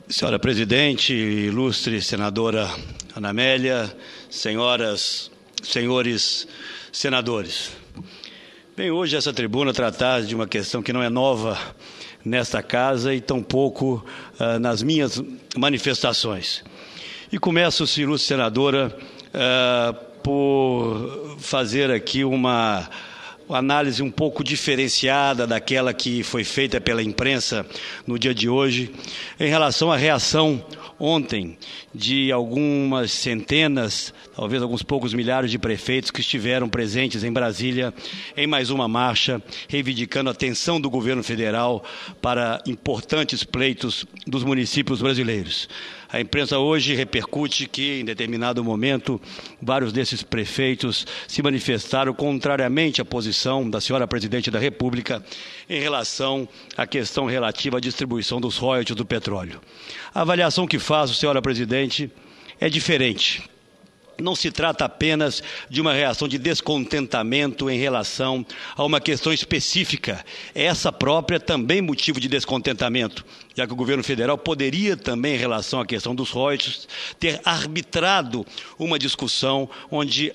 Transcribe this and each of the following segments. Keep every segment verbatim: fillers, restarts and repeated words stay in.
Senhora Presidente, ilustre senadora Ana Amélia, senhoras, senhores senadores. Venho hoje a essa tribuna tratar de uma questão que não é nova nesta casa e tampouco uh, nas minhas manifestações. E começo, ilustre senadora, uh, por fazer aqui uma Uma análise um pouco diferenciada daquela que foi feita pela imprensa no dia de hoje, em relação à reação ontem de algumas centenas, talvez alguns poucos milhares de prefeitos que estiveram presentes em Brasília em mais uma marcha, reivindicando a atenção do governo federal para importantes pleitos dos municípios brasileiros. A imprensa hoje repercute que, em determinado momento, vários desses prefeitos se manifestaram contrariamente à posição da senhora Presidente da República em relação à questão relativa à distribuição dos royalties do petróleo. A avaliação que faço, senhora Presidente, é diferente. Não se trata apenas de uma reação de descontentamento em relação a uma questão específica. Essa própria também motivo de descontentamento, já que o governo federal poderia também, em relação à questão dos royalties, ter arbitrado uma discussão onde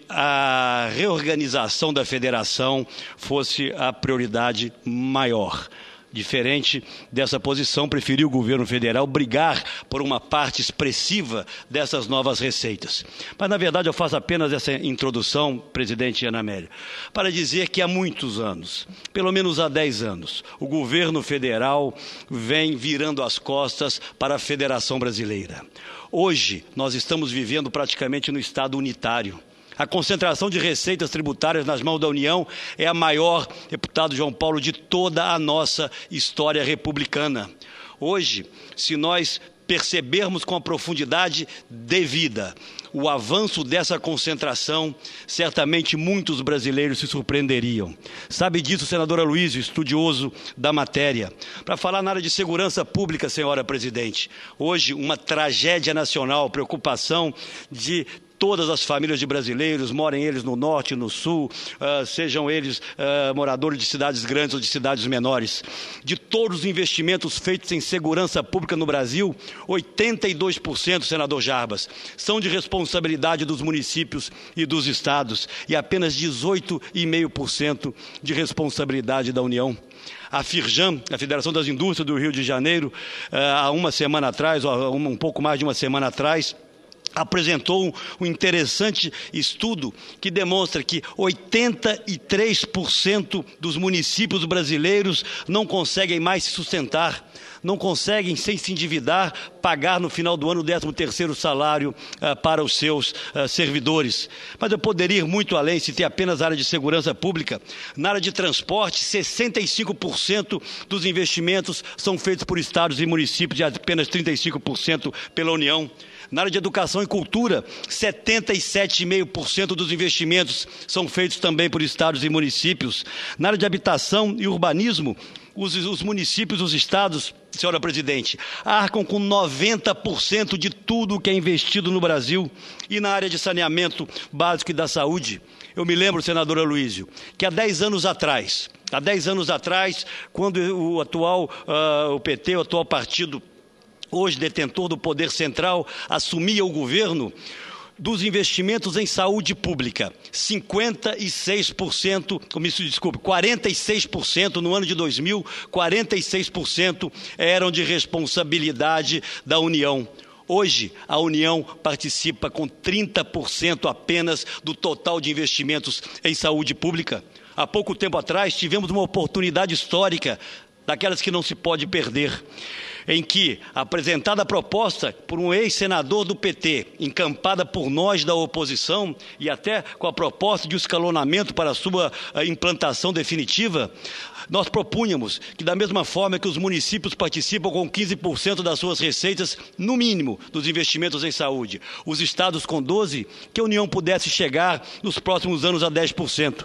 a reorganização da federação fosse a prioridade maior. Diferente dessa posição, preferiu o governo federal brigar por uma parte expressiva dessas novas receitas. Mas, na verdade, eu faço apenas essa introdução, presidente Ana Amélia, para dizer que há muitos anos, pelo menos há dez anos, o governo federal vem virando as costas para a Federação Brasileira. Hoje, nós estamos vivendo praticamente no Estado unitário. A concentração de receitas tributárias nas mãos da União é a maior, deputado João Paulo, de toda a nossa história republicana. Hoje, se nós percebermos com a profundidade devida o avanço dessa concentração, certamente muitos brasileiros se surpreenderiam. Sabe disso, senadora Luísio, estudioso da matéria. Para falar na área de segurança pública, senhora Presidente, hoje uma tragédia nacional, preocupação de todas as famílias de brasileiros, morem eles no norte, no sul, uh, sejam eles uh, moradores de cidades grandes ou de cidades menores. De todos os investimentos feitos em segurança pública no Brasil, oitenta e dois por cento, senador Jarbas, são de responsabilidade dos municípios e dos estados e apenas dezoito vírgula cinco por cento de responsabilidade da União. A Firjan, a Federação das Indústrias do Rio de Janeiro, uh, há uma semana atrás, ou um pouco mais de uma semana atrás, apresentou um interessante estudo que demonstra que oitenta e três por cento dos municípios brasileiros não conseguem mais se sustentar, não conseguem, sem se endividar, pagar no final do ano o décimo terceiro salário uh, para os seus uh, servidores. Mas eu poderia ir muito além, se ter apenas área de segurança pública. Na área de transporte, sessenta e cinco por cento dos investimentos são feitos por estados e municípios e apenas trinta e cinco por cento pela União. Na área de educação e cultura, setenta e sete vírgula cinco por cento dos investimentos são feitos também por estados e municípios. Na área de habitação e urbanismo, os, os municípios, os estados, senhora Presidente, arcam com noventa por cento de tudo que é investido no Brasil. E na área de saneamento básico e da saúde, eu me lembro, senadora Luísio, que há dez anos atrás, há dez anos atrás, quando o atual, uh, o P T, o atual partido, hoje detentor do poder central, assumia o governo, dos investimentos em saúde pública, cinquenta e seis por cento, me desculpe, quarenta e seis por cento no ano de dois mil, quarenta e seis por cento eram de responsabilidade da União. Hoje, a União participa com trinta por cento apenas do total de investimentos em saúde pública. Há pouco tempo atrás, tivemos uma oportunidade histórica, daquelas que não se pode perder, em que, apresentada a proposta por um ex-senador do P T, encampada por nós da oposição, e até com a proposta de escalonamento para a sua implantação definitiva, nós propunhamos que, da mesma forma que os municípios participam com quinze por cento das suas receitas, no mínimo, dos investimentos em saúde, os estados com doze por cento, que a União pudesse chegar nos próximos anos a dez por cento.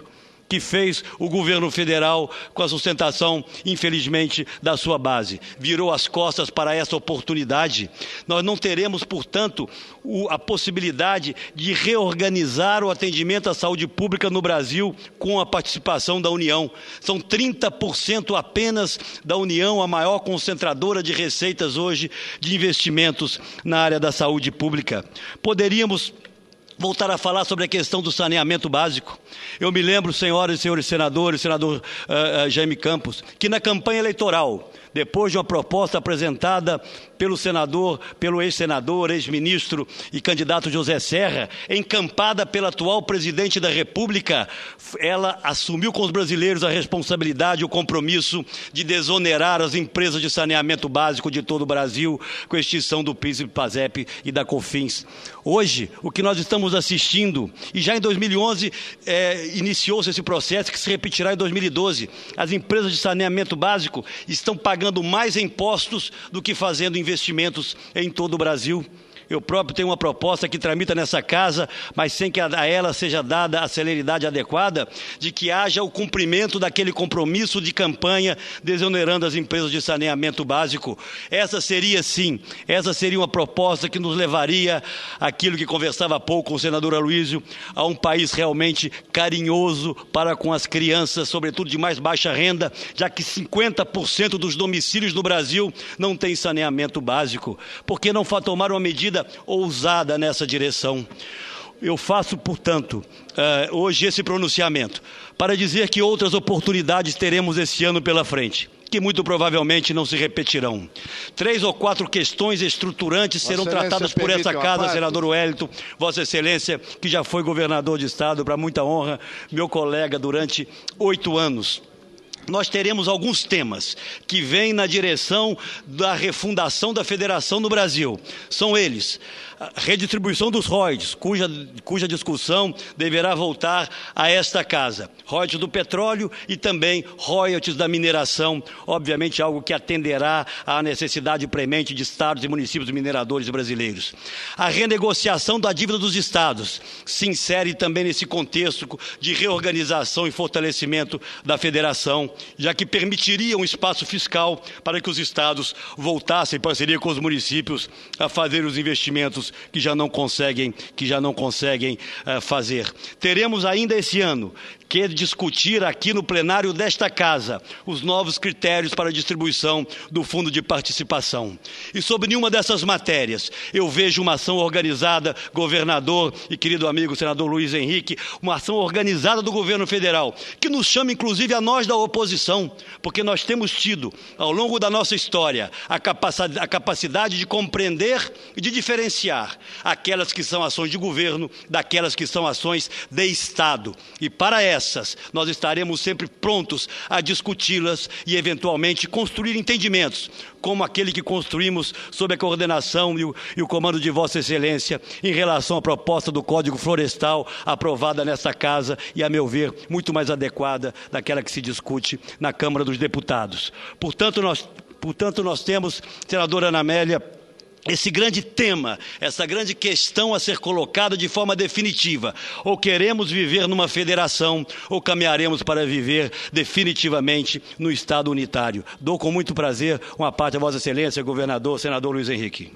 que fez o governo federal com a sustentação, infelizmente, da sua base. Virou as costas para essa oportunidade. Nós não teremos, portanto, o, a possibilidade de reorganizar o atendimento à saúde pública no Brasil com a participação da União. São trinta por cento apenas da União, a maior concentradora de receitas hoje de investimentos na área da saúde pública. Poderíamos voltar a falar sobre a questão do saneamento básico. Eu me lembro, senhoras e senhores senadores, senador uh, uh, Jaime Campos, que na campanha eleitoral, depois de uma proposta apresentada pelo senador, pelo ex-senador, ex-ministro e candidato José Serra, encampada pela atual presidente da República, ela assumiu com os brasileiros a responsabilidade e o compromisso de desonerar as empresas de saneamento básico de todo o Brasil, com a extinção do PIS, do PASEP e da COFINS. Hoje, o que nós estamos assistindo, e já em dois mil e onze é, iniciou-se esse processo que se repetirá em dois mil e doze, as empresas de saneamento básico estão pagando mais impostos do que fazendo investimentos em todo o Brasil. Eu próprio tenho uma proposta que tramita nessa casa, mas sem que a ela seja dada a celeridade adequada, de que haja o cumprimento daquele compromisso de campanha desonerando as empresas de saneamento básico. Essa seria, sim, essa seria uma proposta que nos levaria àquilo que conversava há pouco com o senador Aloysio, a um país realmente carinhoso para com as crianças, sobretudo de mais baixa renda, já que cinquenta por cento dos domicílios no Brasil não têm saneamento básico. Por que não tomar uma medida ousada nessa direção? Eu faço, portanto, uh, hoje esse pronunciamento para dizer que outras oportunidades teremos esse ano pela frente, que muito provavelmente não se repetirão. Três ou quatro questões estruturantes serão tratadas por essa casa, senador Wellington, Vossa Excelência, que já foi governador de Estado, para muita honra, meu colega durante oito anos. Nós teremos alguns temas que vêm na direção da refundação da federação no Brasil. São eles: a redistribuição dos royalties, cuja, cuja discussão deverá voltar a esta casa. Royalties do petróleo e também royalties da mineração, obviamente algo que atenderá à necessidade premente de estados e municípios mineradores brasileiros. A renegociação da dívida dos estados se insere também nesse contexto de reorganização e fortalecimento da federação, já que permitiria um espaço fiscal para que os estados voltassem, em parceria com os municípios, a fazer os investimentos que já não conseguem, que já não conseguem uh, fazer. Teremos ainda esse ano que discutir aqui no plenário desta casa os novos critérios para a distribuição do fundo de participação. E sobre nenhuma dessas matérias eu vejo uma ação organizada, governador e querido amigo senador Luiz Henrique, uma ação organizada do governo federal, que nos chama inclusive a nós da oposição, porque nós temos tido, ao longo da nossa história, a capacidade, a capacidade de compreender e de diferenciar aquelas que são ações de governo daquelas que são ações de Estado. E para ela, essas, nós estaremos sempre prontos a discuti-las e, eventualmente, construir entendimentos, como aquele que construímos sob a coordenação e o, e o comando de Vossa Excelência em relação à proposta do Código Florestal aprovada nesta casa e, a meu ver, muito mais adequada daquela que se discute na Câmara dos Deputados. Portanto, nós, portanto, nós temos, senadora Ana Amélia, esse grande tema, essa grande questão a ser colocada de forma definitiva. Ou queremos viver numa federação, ou caminharemos para viver definitivamente no Estado unitário. Dou com muito prazer uma parte a Vossa Excelência, governador, senador Luiz Henrique.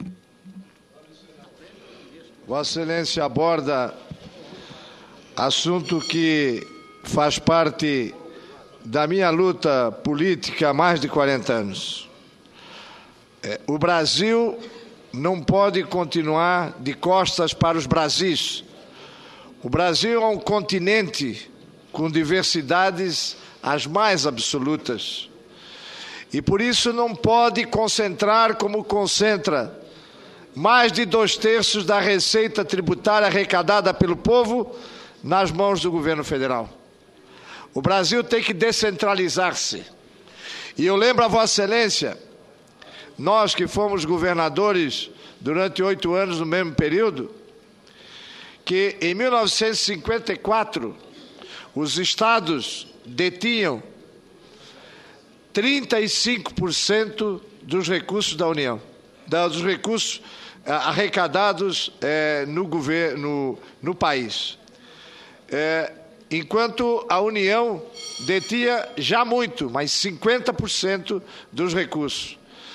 Vossa Excelência aborda assunto que faz parte da minha luta política há mais de quarenta anos. É, o Brasil não pode continuar de costas para os Brasis. O Brasil é um continente com diversidades as mais absolutas. E por isso não pode concentrar como concentra mais de dois terços da receita tributária arrecadada pelo povo nas mãos do governo federal. O Brasil tem que descentralizar-se. E eu lembro a Vossa Excelência, nós que fomos governadores durante oito anos no mesmo período, que em mil novecentos e cinquenta e quatro os estados detinham trinta e cinco por cento dos recursos da União, dos recursos arrecadados é, no, governo, no, no país. É, enquanto a União detinha já muito, mas cinquenta por cento dos recursos.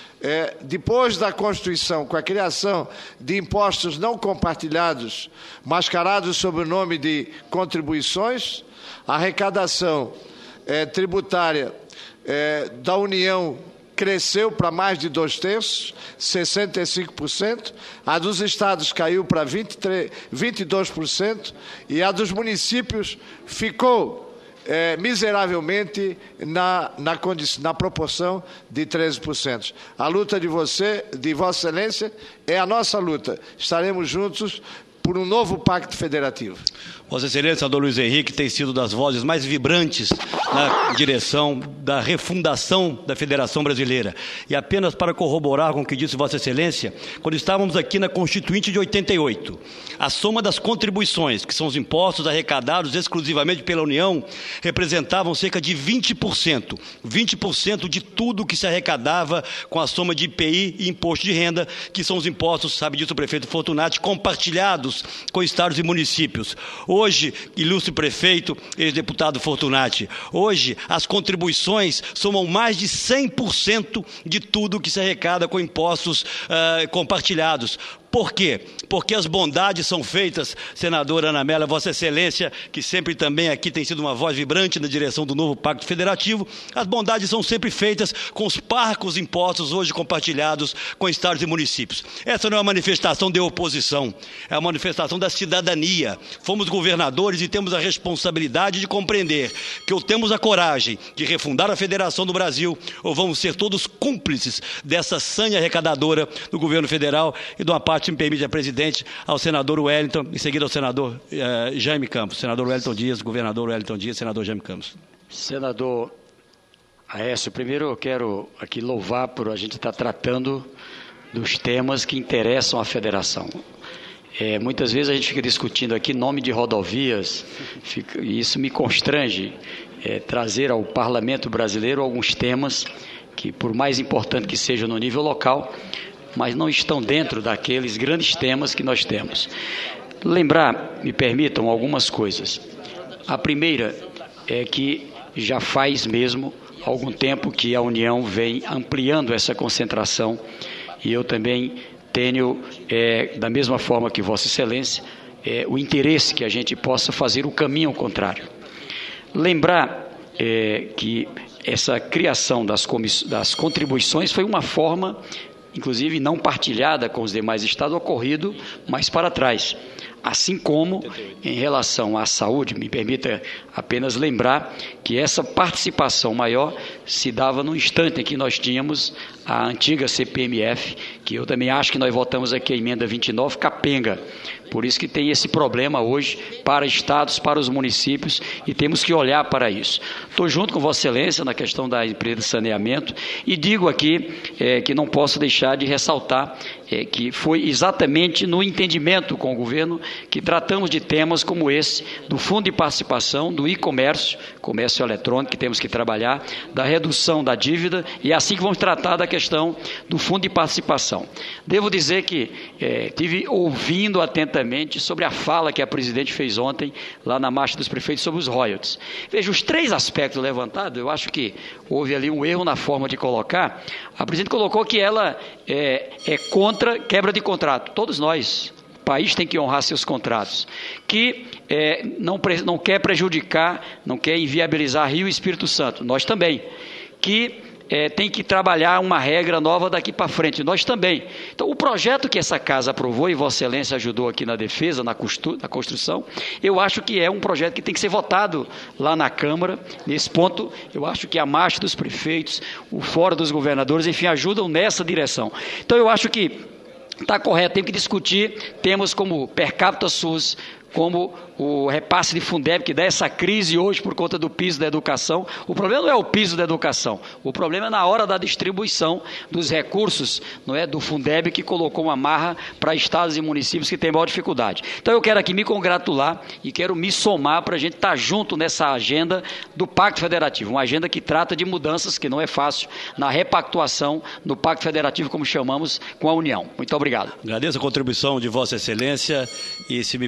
É, depois da Constituição, com a criação de impostos não compartilhados, mascarados sob o nome de contribuições, a arrecadação é, tributária é, da União cresceu para mais de dois terços, sessenta e cinco por cento, a dos estados caiu para vinte e três, vinte e dois por cento e a dos municípios ficou É, miseravelmente na, na, na proporção de treze por cento. A luta de você, de Vossa Excelência, é a nossa luta. Estaremos juntos por um novo pacto federativo. Vossa Excelência, senador Luiz Henrique, tem sido das vozes mais vibrantes na direção da refundação da Federação Brasileira. E apenas para corroborar com o que disse Vossa Excelência, quando estávamos aqui na Constituinte de oitenta e oito, a soma das contribuições, que são os impostos arrecadados exclusivamente pela União, representavam cerca de vinte por cento. vinte por cento de tudo que se arrecadava com a soma de I P I e imposto de renda, que são os impostos, sabe disso o prefeito Fortunati, compartilhados com estados e municípios. Hoje, ilustre prefeito, ex-deputado Fortunati, hoje as contribuições somam mais de cem por cento de tudo que se arrecada com impostos uh, compartilhados. Por quê? Porque as bondades são feitas, senadora Ana Amélia, Vossa Excelência, que sempre também aqui tem sido uma voz vibrante na direção do novo Pacto Federativo, as bondades são sempre feitas com os parcos impostos hoje compartilhados com estados e municípios. Essa não é uma manifestação de oposição, é uma manifestação da cidadania. Fomos governadores e temos a responsabilidade de compreender que ou temos a coragem de refundar a Federação do Brasil, ou vamos ser todos cúmplices dessa sanha arrecadadora do governo federal. E de uma parte, se me permite, a presidente, ao senador Wellington, em seguida ao senador eh, Jaime Campos. Senador Wellington Dias, governador Wellington Dias, senador Jaime Campos. Senador Aécio, primeiro eu quero aqui louvar por a gente estar tratando dos temas que interessam a federação. É, muitas vezes a gente fica discutindo aqui nome de rodovias, fica, e isso me constrange, é, trazer ao parlamento brasileiro alguns temas que, por mais importante que sejam no nível local, mas não estão dentro daqueles grandes temas que nós temos. Lembrar, me permitam, algumas coisas. A primeira é que já faz mesmo algum tempo que a União vem ampliando essa concentração, e eu também tenho, é, da mesma forma que Vossa Excelência, é, o interesse que a gente possa fazer o caminho ao contrário. Lembrar é, que essa criação das, das contribuições foi uma forma, inclusive não partilhada com os demais estados, ocorrido mais para trás. Assim como, em relação à saúde, me permita apenas lembrar que essa participação maior se dava no instante em que nós tínhamos a antiga C P M F, que eu também acho que nós votamos aqui a emenda vinte e nove, capenga. Por isso que tem esse problema hoje para estados, para os municípios, e temos que olhar para isso. Estou junto com Vossa Excelência na questão da empresa de saneamento e digo aqui é, que não posso deixar de ressaltar é, que foi exatamente no entendimento com o governo que tratamos de temas como esse, do fundo de participação, do e-comércio, comércio eletrônico que temos que trabalhar, da redução da dívida, e assim que vamos tratar da questão do fundo de participação. Devo dizer que é, tive ouvindo atentamente sobre a fala que a presidente fez ontem lá na Marcha dos Prefeitos sobre os royalties. Veja, os três aspectos levantados, eu acho que houve ali um erro na forma de colocar. A presidente colocou que ela é, é contra quebra de contrato. Todos nós, o país tem que honrar seus contratos. Que é, não, não quer prejudicar, não quer inviabilizar Rio e Espírito Santo. Nós também. Que É, tem que trabalhar uma regra nova daqui para frente, nós também. Então, o projeto que essa casa aprovou, e Vossa Excelência ajudou aqui na defesa, na, constru, na construção, eu acho que é um projeto que tem que ser votado lá na Câmara. Nesse ponto, eu acho que a Marcha dos Prefeitos, o Fórum dos Governadores, enfim, ajudam nessa direção. Então, eu acho que está correto, tem que discutir temas como per capita SUS, como o repasse de Fundeb, que dá essa crise hoje por conta do piso da educação. O problema não é o piso da educação, o problema é na hora da distribuição dos recursos, não é, do Fundeb, que colocou uma marra para estados e municípios que têm maior dificuldade. Então eu quero aqui me congratular e quero me somar para a gente estar junto nessa agenda do Pacto Federativo, uma agenda que trata de mudanças, que não é fácil, na repactuação do Pacto Federativo, como chamamos, com a União. Muito obrigado. Agradeço a contribuição de Vossa Excelência e, se me permite, a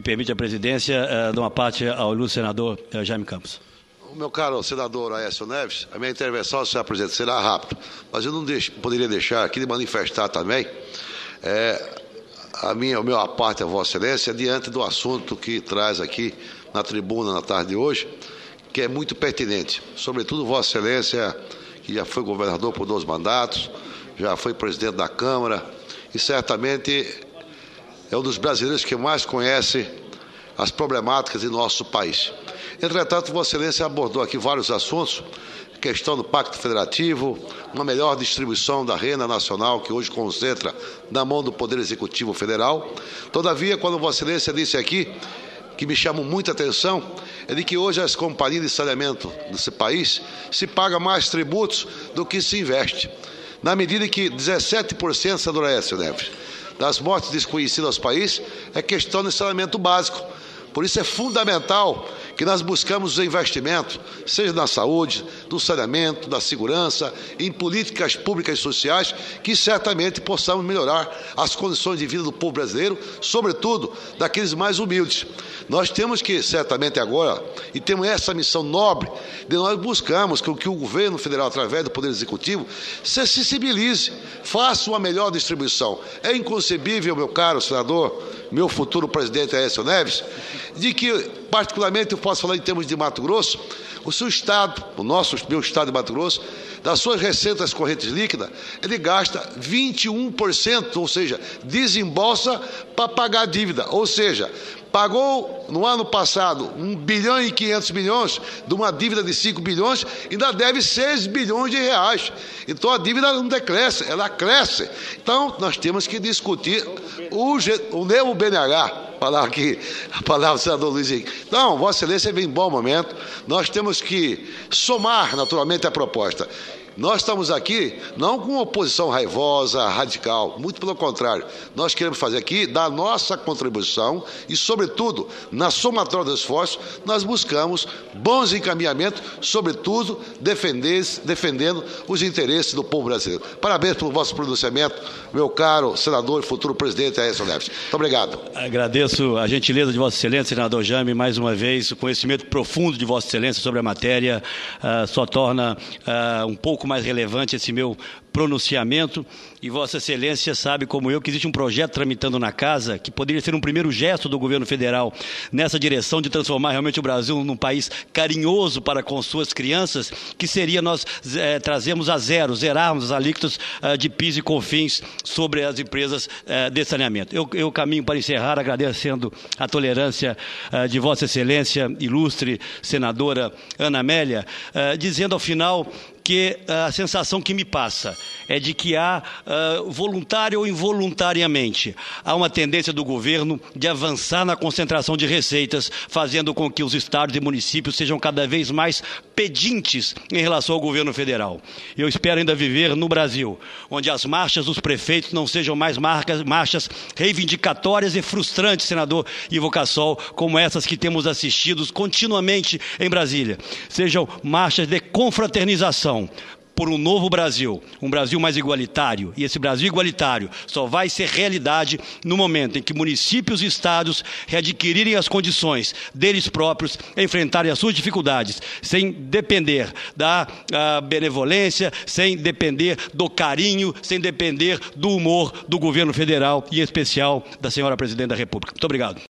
presidência, uh, de uma parte ao ilustre senador uh, Jaime Campos. Meu caro senador Aécio Neves, a minha intervenção, senhor presidente, será rápida, mas eu não deixo, poderia deixar aqui de manifestar também é, a minha, o meu aparte a Vossa Excelência diante do assunto que traz aqui na tribuna na tarde de hoje, que é muito pertinente, sobretudo Vossa Excelência, que já foi governador por dois mandatos, já foi presidente da Câmara e certamente é um dos brasileiros que mais conhece as problemáticas do nosso país. Entretanto, Vossa Excelência abordou aqui vários assuntos, questão do Pacto Federativo, uma melhor distribuição da renda nacional, que hoje concentra na mão do Poder Executivo Federal. Todavia, quando Vossa Excelência disse aqui, que me chamou muita atenção, é de que hoje as companhias de saneamento desse país se pagam mais tributos do que se investe. Na medida que dezessete por cento, senador Aécio Neves, das mortes desconhecidas aos países é questão de saneamento básico. Por isso é fundamental que nós buscamos o investimento, seja na saúde, no saneamento, na segurança, em políticas públicas e sociais, que certamente possamos melhorar as condições de vida do povo brasileiro, sobretudo daqueles mais humildes. Nós temos que, certamente agora, e temos essa missão nobre, de nós buscarmos que, que o governo federal, através do Poder Executivo, se sensibilize, faça uma melhor distribuição. É inconcebível, meu caro senador, meu futuro presidente Aécio Neves, de que, particularmente, eu posso falar em termos de Mato Grosso, o seu estado, o nosso, meu estado de Mato Grosso, das suas receitas correntes líquidas, ele gasta vinte e um por cento, ou seja, desembolsa para pagar a dívida, ou seja, pagou no ano passado um bilhão e quinhentos milhões de uma dívida de cinco bilhões, ainda deve seis bilhões de reais. Então a dívida não decresce, ela cresce. Então nós temos que discutir o, o novo B N H. Falar aqui a palavra do senador Luiz Henrique. Então, Vossa Excelência vem em bom momento. Nós temos que somar naturalmente a proposta. Nós estamos aqui não com uma oposição raivosa, radical, muito pelo contrário. Nós queremos fazer aqui, dar a nossa contribuição e, sobretudo, na somatória dos esforços, nós buscamos bons encaminhamentos, sobretudo, defender, defendendo os interesses do povo brasileiro. Parabéns pelo vosso pronunciamento, meu caro senador e futuro presidente Aécio Neves. Muito obrigado. Agradeço a gentileza de Vossa Excelência, senador Jaime, mais uma vez, o conhecimento profundo de Vossa Excelência sobre a matéria uh, só torna uh, um pouco mais relevante esse meu pronunciamento, e Vossa Excelência sabe, como eu, que existe um projeto tramitando na Casa que poderia ser um primeiro gesto do governo federal nessa direção de transformar realmente o Brasil num país carinhoso para com suas crianças, que seria nós é, trazermos a zero, zerarmos as alíquotas uh, de P I S e COFINS sobre as empresas uh, de saneamento. Eu, eu caminho para encerrar agradecendo a tolerância uh, de Vossa Excelência, ilustre senadora Ana Amélia, uh, dizendo ao final que a sensação que me passa é de que há, uh, voluntário ou involuntariamente, há uma tendência do governo de avançar na concentração de receitas, fazendo com que os estados e municípios sejam cada vez mais pedintes em relação ao governo federal. Eu espero ainda viver no Brasil, onde as marchas dos prefeitos não sejam mais marcas, marchas reivindicatórias e frustrantes, senador Ivo Cassol, como essas que temos assistido continuamente em Brasília. Sejam marchas de confraternização, por um novo Brasil, um Brasil mais igualitário. E esse Brasil igualitário só vai ser realidade no momento em que municípios e estados readquirirem as condições deles próprios, enfrentarem as suas dificuldades, sem depender da benevolência, sem depender do carinho, sem depender do humor do governo federal e, em especial, da senhora Presidente da República. Muito obrigado.